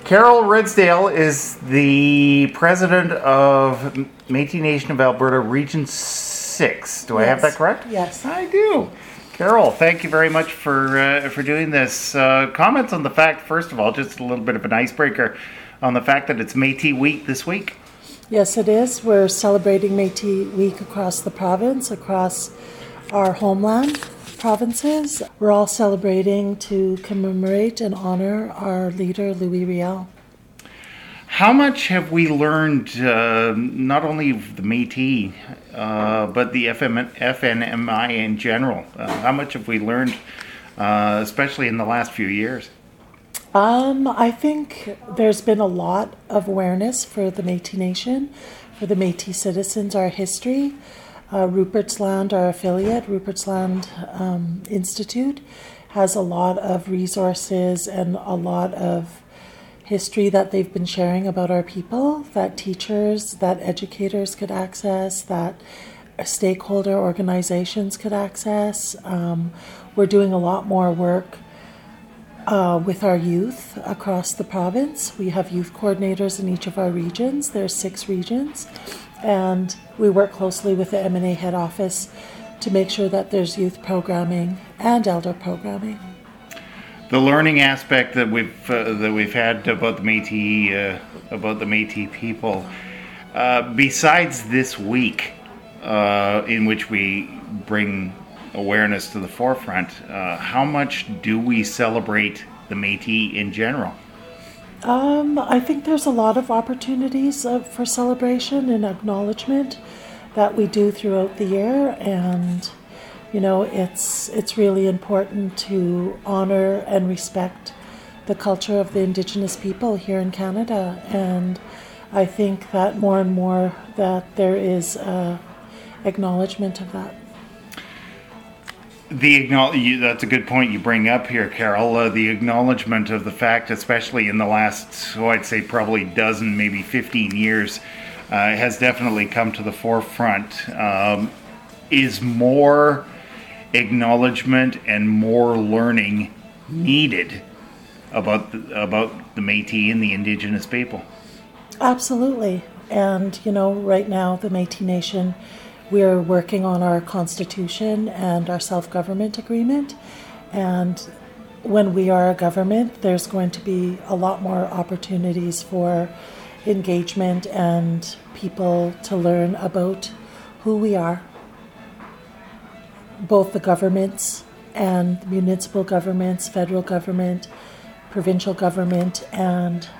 Carol Ridsdale is the president of Métis Nation of Alberta Region 6. Do I have that correct? Yes. I do. Carol, thank you very much for doing this. Comments on the fact, first of all, just a little bit of an icebreaker on the fact that it's Métis Week this week. Yes, it is. We're celebrating Métis Week across the province, across our homeland provinces. We're all celebrating to commemorate and honor our leader, Louis Riel. How much have we learned, not only of the Métis, but the FNMI in general? How much have we learned, especially in the last few years? I think there's been a lot of awareness for the Métis Nation, for the Métis citizens, our history. Rupert's Land, our affiliate, Rupert's Land Institute, has a lot of resources and a lot of history that they've been sharing about our people, that teachers, that educators could access, that stakeholder organizations could access. We're doing a lot more work with our youth across the province. We have youth coordinators in each of our regions. There's 6 regions. And we work closely with the M&A head office to make sure that there's youth programming and elder programming. The learning aspect that we've had about the Métis people, besides this week, in which we bring awareness to the forefront, how much do we celebrate the Métis in general? I think there's a lot of opportunities for celebration and acknowledgement that we do throughout the year, and you know, it's really important to honor and respect the culture of the Indigenous people here in Canada, and I think that more and more that there is acknowledgement of that. That's a good point you bring up here, Carol. The acknowledgement of the fact, especially in the last, I'd say probably dozen, maybe 15 years, has definitely come to the forefront. Is more acknowledgement and more learning needed about the Métis and the Indigenous people? Absolutely. And, you know, right now the Métis Nation, we're working on our constitution and our self-government agreement. And when we are a government, there's going to be a lot more opportunities for engagement and people to learn about who we are. Both the governments and municipal governments, federal government, provincial government, and,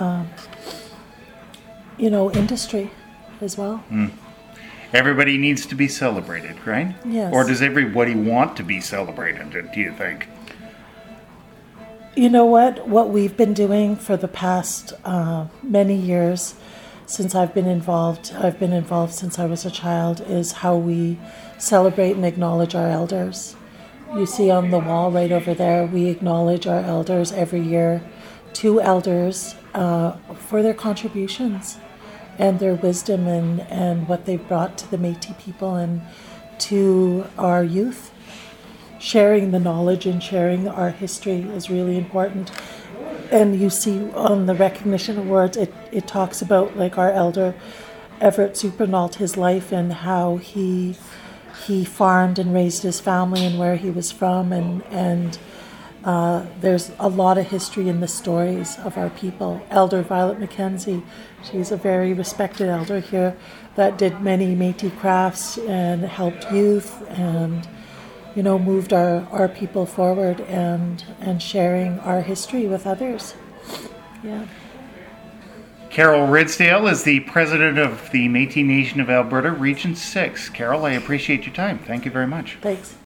industry as well. Everybody needs to be celebrated, right? Yes. Or does everybody want to be celebrated, do you think? You know what? What we've been doing for the past many years since I've been involved since I was a child, is how we celebrate and acknowledge our elders. You see on the wall right over there, we acknowledge our elders every year, 2 elders for their contributions and their wisdom and what they've brought to the Métis people and to our youth. Sharing the knowledge and sharing our history is really important. And you see on the recognition awards, it talks about like our elder, Everett Supernault, his life and how he farmed and raised his family and where he was from, and there's a lot of history in the stories of our people. Elder Violet Mackenzie, she's a very respected elder here that did many Métis crafts and helped youth and, you know, moved our people forward and sharing our history with others. Yeah. Carol Ridsdale is the president of the Métis Nation of Alberta Region 6. Carol, I appreciate your time. Thank you very much. Thanks.